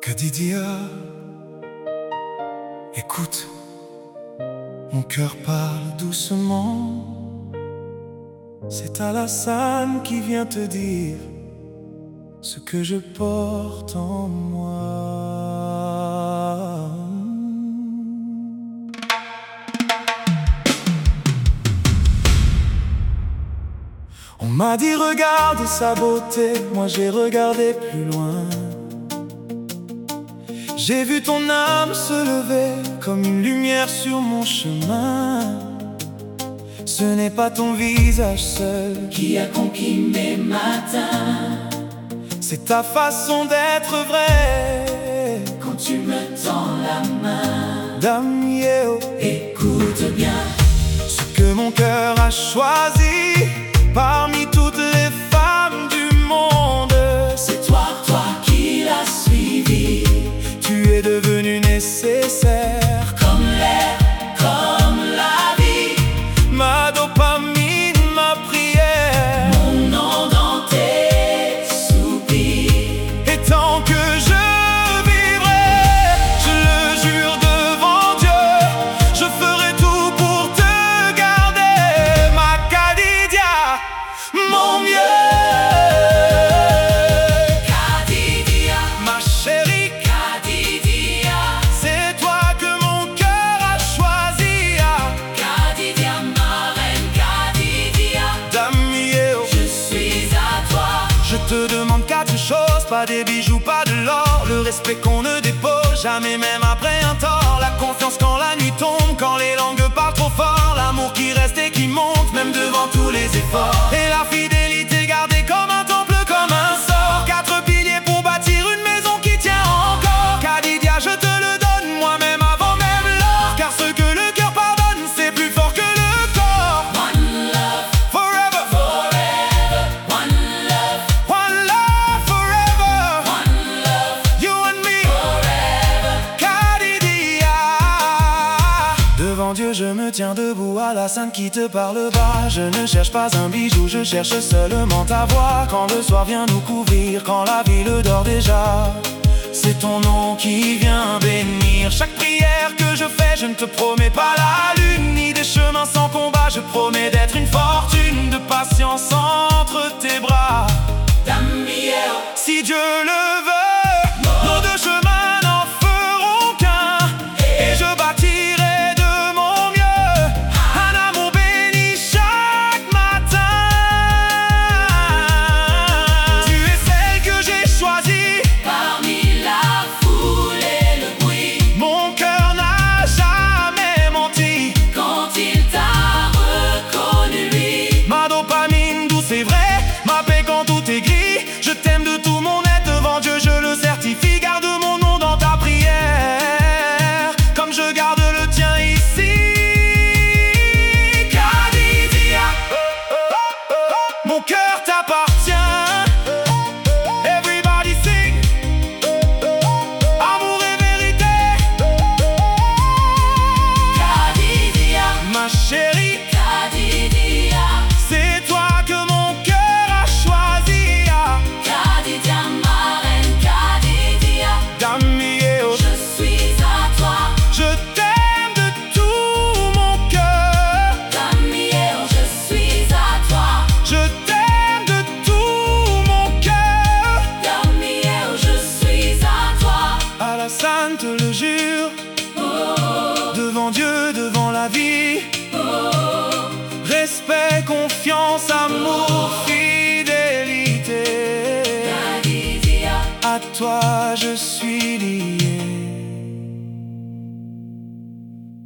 Kadidia, écoute, mon cœur parle doucement. C'est Alassane qui vient te dire ce que je porte en moi. On m'a dit regarde sa beauté, moi j'ai regardé plus loin. J'ai vu ton âme se lever comme une lumière sur mon chemin. Ce n'est pas ton visage seul qui a conquis mes matins. C'est ta façon d'être vraie quand tu me tends la main. Dame Yeo, écoute bien ce que mon cœur a choisi parmi toutes les femmes du monde. C'est toi qui l'as suivi. Tu es devenu nécessaire comme l'air, comme la vie. Ma dopamine, ma prière, mon nom dans tes soupirs. Et tant que je vivrai, je le jure devant Dieu, je ferai tout pour te garder. Ma Kadidia, mon mieux. Kadidia, ma chérie. Kadidia, c'est toi que mon cœur a choisi. Kadidia, ma reine, Kadidia. Dame Yeo, je suis à toi. Je te demande quatre choses, pas des bijoux, pas de l'or. Le respect qu'on ne dépose jamais, même après un tort. La confiance quand la nuit tombe, quand les langues parlent trop fort. L'amour qui reste et qui monte, même devant tous les efforts. Et la fidélité gardée comme un temple, comme un sort. Quatre piliers pour bâtir une maison qui tient encore. Kadidia, je te le donne moi-même avant même l'or. Car ce que le cœur pardonne, c'est plus fort que le corps. One love, Forever, forever. One love, forever. one love, You and me, forever. Kadidia. Devant Dieu je me tiens debout, Alassane qui te parle bas. Je ne cherche pas un bijou, je cherche seulement ta voix. Quand le soir vient nous couvrir, quand la ville dort déjà, c'est ton nom qui vient bénir chaque prière que je fais. Je ne te promets pas la lune, ni des chemins sans combat. Je promets d'être une fortune de patience entre tes bras. Dame Yeo, Si Dieu le veut, nos deux chemins n'en feront qu'un. Et je bâtirai de mon mieux un amour béni chaque matin. Tu es celle que j'ai choisie, parmi la foule et le bruit. mon cœur n'a jamais menti. Quand il t'a reconnu, lui, Ma dopamine douce et vraie, ma paix quand tout est gris. Je t'aime de tout mon être, devant Dieu je le certifie. Garde mon nom dans ta prière, comme je garde le tien ici. Kadidia, mon cœur t'appartient. Everybody sing, amour et vérité. Kadidia, Ma chérie, Kadidia, c'est toi que mon cœur a choisi. Kadidia, ma reine, Kadidia. Dame Yeo, Je suis à toi. je t'aime de tout mon cœur. Dame Yeo, je suis à toi. Je t'aime de tout mon cœur. Dame Yeo, je suis à toi. Alassane te le jure, Oh, devant Dieu, devant la vie. oh, Respect, confiance, amour, fidélité. Kadidia. À toi je suis